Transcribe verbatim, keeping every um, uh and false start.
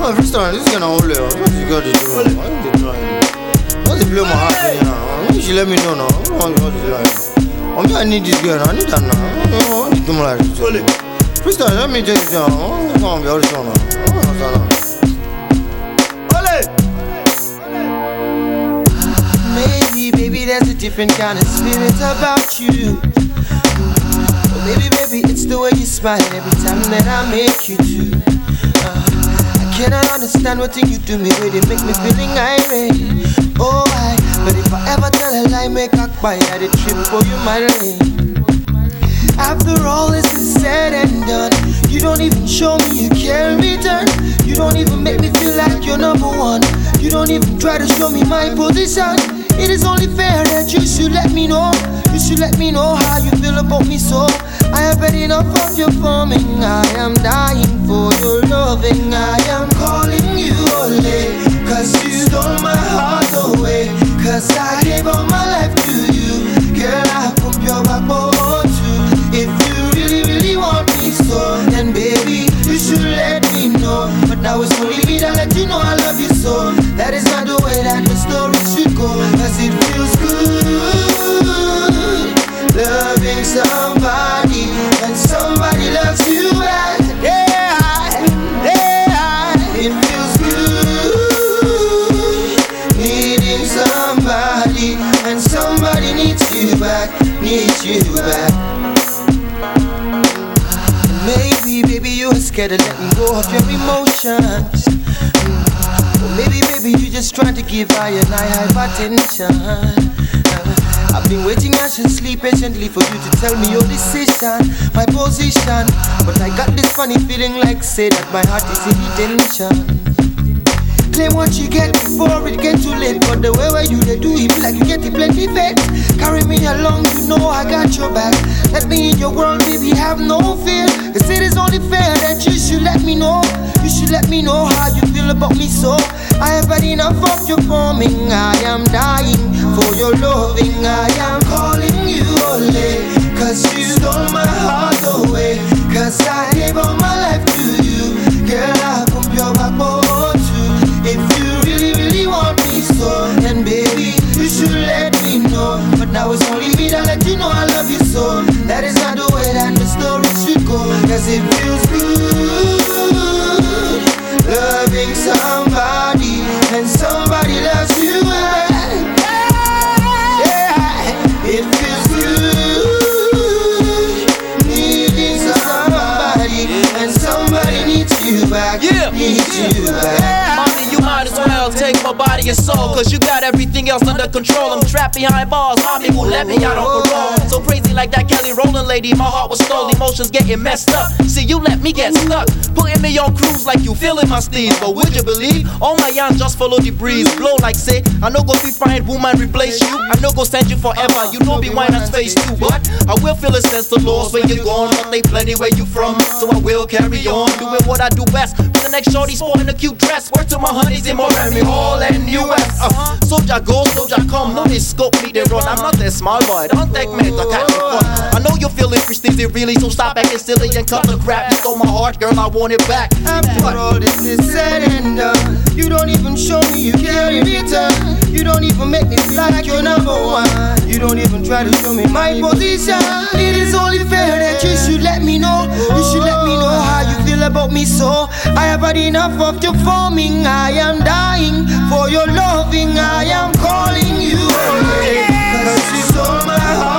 my first time, this is gonna hold it. What you got to do? Why you trying? What's the blow my heart now? You should let me know now. What is it? I mean, I need this girl. I need that now. I need to do my life. First time, let me take it down. I'm gonna be all this on now. Maybe, baby, there's a different kind of spirit about you. Oh, baby, baby, it's the way you smile every time that I make you do. Uh, I cannot understand what thing you do me, where they make me feeling irate. Oh, I, but if I ever tell a lie, make a quiet at a trip for you, my lane. After all this is said and done, you don't even show me you care in return. You don't even make me feel like you're number one. You don't even try to show me my position. It is only fair that you should let me know. You should let me know how you feel about me, so I have had enough of your forming. I am dying for your loving. I am calling you Ole, cause you stole my heart away. Cause I gave all my life to you. Girl, I hope your backbone too. If you really, really want me so, then baby, you should let me know. But now it's only me that let you know I love you so. That is not the way that the story should go. Cause it feels good loving somebody, and somebody loves you back. Yeah, yeah, it feels good needing somebody, and somebody needs you back, needs you back. Maybe, baby, you are scared of letting go of your emotions. Or maybe, baby, you just trying to give I and I hypertension. I've been waiting anxiously, patiently for you to tell me your decision, my position. But I got this funny feeling like say that my heart is in detention. Claim what you get before it get too late, but the way where you they do it like you get it plenty fake. Carry me along, you know I got your back. Let me in your world, baby, have no fear. Cause it is only fair that you should let me know. You should let me know how you feel about me, so I have had enough of your forming. I am dying for your loving. I am calling you Ole, cause you stole my heart away. Cause I gave all my life to you. Girl, I hope your backbone too. If you really, really want me so, then baby, you should let me know. But now it's only me that let you know I love you so. That is not the way that the story should go. Cause it feels good loving somebody, and somebody loves you back. Yeah, it feels good needing somebody, and somebody needs you back, yeah. needs you back. Mommy, you might as well take my body and soul, cause you got everything else under control. I'm trapped behind bars, mommy won't let me out on parole. So crazy like that Kelly Rowland lady, my heart was stole, emotions getting messed up. See, you let me get stuck, putting me on cruise like you feeling my steez. But would you believe, all my yarns just follow the breeze. Blow like say, I no go be find woman replace you. I no go send you forever, you know be wine and face too. But I will feel a sense of loss when you're gone, but they plenty where you from. So I will carry on, doing what I do best. With the next shorty sporting a cute dress. Word to my honeys in Miami Hall and U S uh, Soldier go, soldier come, no they scope me, they run. I'm not that small boy, don't take me to catch me fun. I know you feel interested, really, so stop acting silly and cut the crap. You stole my heart, girl, I want it back. After all this is said and done, you don't even show me you care in return. You don't even make me feel like you're number one. You don't even try to show me my position. It is only fair that you should let me know. You should let me know how you feel about me, so I have had enough of your forming. I am dying for your loving. I am calling you Ole, cause you stole my heart